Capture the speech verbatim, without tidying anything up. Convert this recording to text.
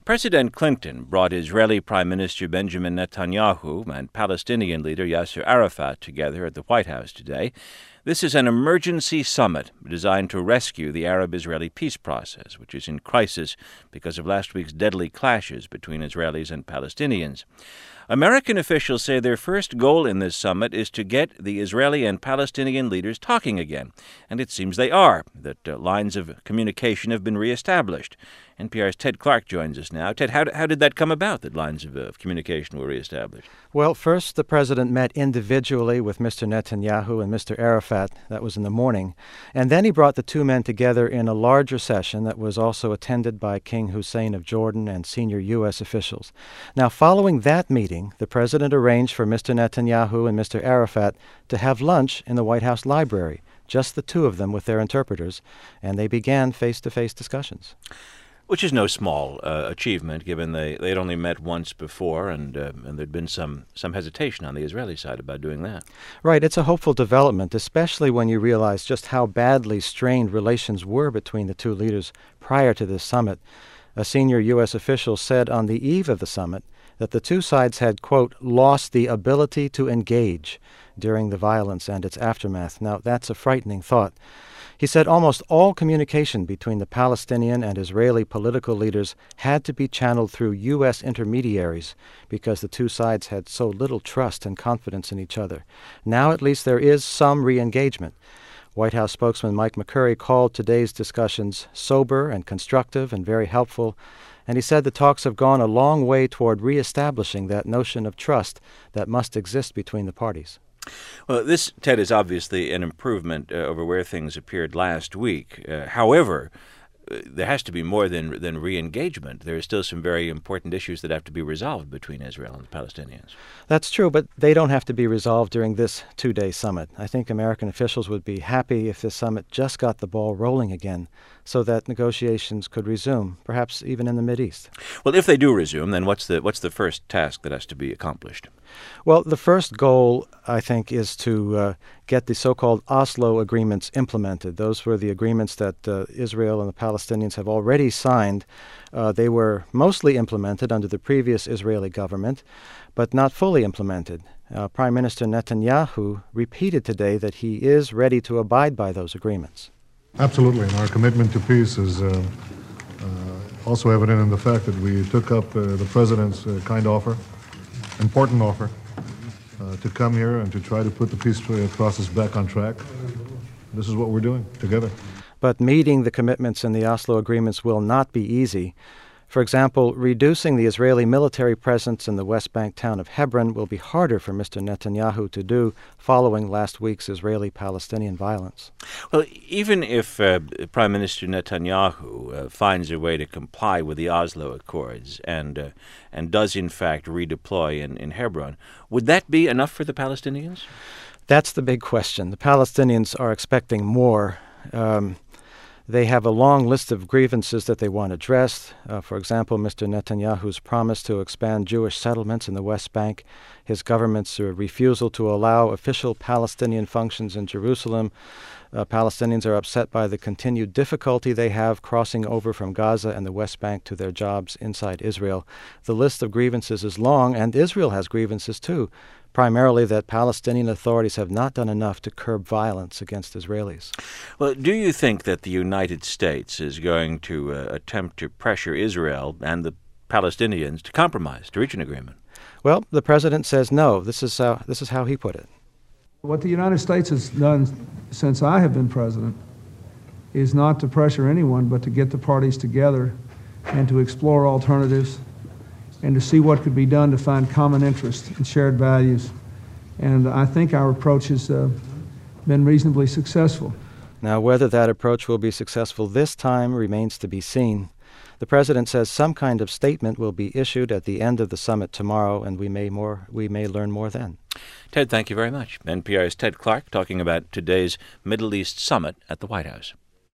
President Clinton brought Israeli Prime Minister Benjamin Netanyahu and Palestinian leader Yasser Arafat together at the White House today. This is an emergency summit designed to rescue the Arab-Israeli peace process, which is in crisis because of last week's deadly clashes between Israelis and Palestinians. American officials say their first goal in this summit is to get the Israeli and Palestinian leaders talking again. And it seems they are, that uh, lines of communication have been reestablished. N P R's Ted Clark joins us now. Ted, how, how did that come about, that lines of, uh, of communication were reestablished? Well, first the president met individually with Mister Netanyahu and Mister Arafat. That was in the morning. And then he brought the two men together in a larger session that was also attended by King Hussein of Jordan and senior U S officials. Now, following that meeting, the president arranged for Mister Netanyahu and Mister Arafat to have lunch in the White House library, just the two of them with their interpreters, and they began face-to-face discussions. Which is no small uh, achievement, given they, they'd only met once before, and uh, and there'd been some, some hesitation on the Israeli side about doing that. Right. It's a hopeful development, especially when you realize just how badly strained relations were between the two leaders prior to this summit. A senior U S official said on the eve of the summit that the two sides had, quote, lost the ability to engage during the violence and its aftermath. Now, that's a frightening thought. He said almost all communication between the Palestinian and Israeli political leaders had to be channeled through U S intermediaries because the two sides had so little trust and confidence in each other. Now at least there is some re-engagement. White House spokesman Mike McCurry called today's discussions sober and constructive and very helpful, and he said the talks have gone a long way toward reestablishing that notion of trust that must exist between the parties. Well, this, Ted, is obviously an improvement uh, over where things appeared last week. Uh, however, uh, there has to be more than than re-engagement. There are still some very important issues that have to be resolved between Israel and the Palestinians. That's true, but they don't have to be resolved during this two-day summit. I think American officials would be happy if this summit just got the ball rolling again so that negotiations could resume, perhaps even in the Mideast. Well, if they do resume, then what's the what's the first task that has to be accomplished? Well, the first goal, I think, is to uh, get the so-called Oslo agreements implemented. Those were the agreements that uh, Israel and the Palestinians have already signed. Uh, they were mostly implemented under the previous Israeli government, but not fully implemented. Uh, Prime Minister Netanyahu repeated today that he is ready to abide by those agreements. Absolutely, and our commitment to peace is uh, uh, also evident in the fact that we took up uh, the president's uh, kind offer, important offer, uh, to come here and to try to put the peace process back on track. This is what we're doing together. But meeting the commitments in the Oslo agreements will not be easy. For example, reducing the Israeli military presence in the West Bank town of Hebron will be harder for Mister Netanyahu to do following last week's Israeli-Palestinian violence. Well, even if uh, Prime Minister Netanyahu uh, finds a way to comply with the Oslo Accords and uh, and does in fact redeploy in, in Hebron, would that be enough for the Palestinians? That's the big question. The Palestinians are expecting more. Um, They have a long list of grievances that they want addressed. Uh, for example, Mister Netanyahu's promise to expand Jewish settlements in the West Bank, his government's uh, refusal to allow official Palestinian functions in Jerusalem. Uh, Palestinians are upset by the continued difficulty they have crossing over from Gaza and the West Bank to their jobs inside Israel. The list of grievances is long, and Israel has grievances too, primarily that Palestinian authorities have not done enough to curb violence against Israelis. Well, do you think that the United States is going to uh, attempt to pressure Israel and the Palestinians to compromise, to reach an agreement? Well, the president says no. This is how, this is how he put it. What the United States has done since I have been president is not to pressure anyone, but to get the parties together and to explore alternatives and to see what could be done to find common interests and shared values. And I think our approach has uh, been reasonably successful. Now, whether that approach will be successful this time remains to be seen. The president says some kind of statement will be issued at the end of the summit tomorrow, and we may more we may learn more then. Ted, thank you very much. N P R's Ted Clark talking about today's Middle East summit at the White House.